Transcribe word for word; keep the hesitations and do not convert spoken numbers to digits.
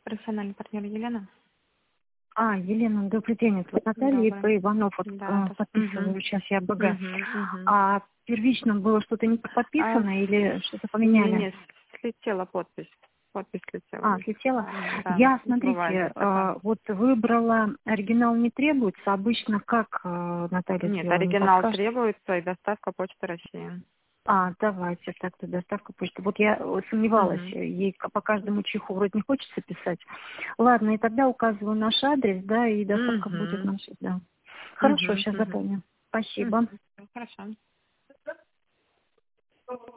Профессиональный партнер Елена. А, Елена, добрый день. Это вот Наталья и П. Иванов. Вот, Да, э, подписываю угу. сейчас я БГ. Угу, угу. А первично было что-то не так подписано А, или что-то не, поменяли? не, слетела подпись. Подпись слетела. А, слетела? Да, Я, бывает смотрите, такое. э, вот выбрала, оригинал не требуется. Обычно как, э, Наталья, Нет, сделала, не оригинал подскажете? требуется и доставка Почты России. А, давайте, так-то доставка почты. Вот я э, сомневалась, Угу. э, ей к- по каждому чиху вроде не хочется писать. Ладно, и тогда указываю наш адрес, да, и доставка будет Угу. наша, да. Хорошо, Угу. сейчас Угу. запомню. Спасибо. Угу. Хорошо.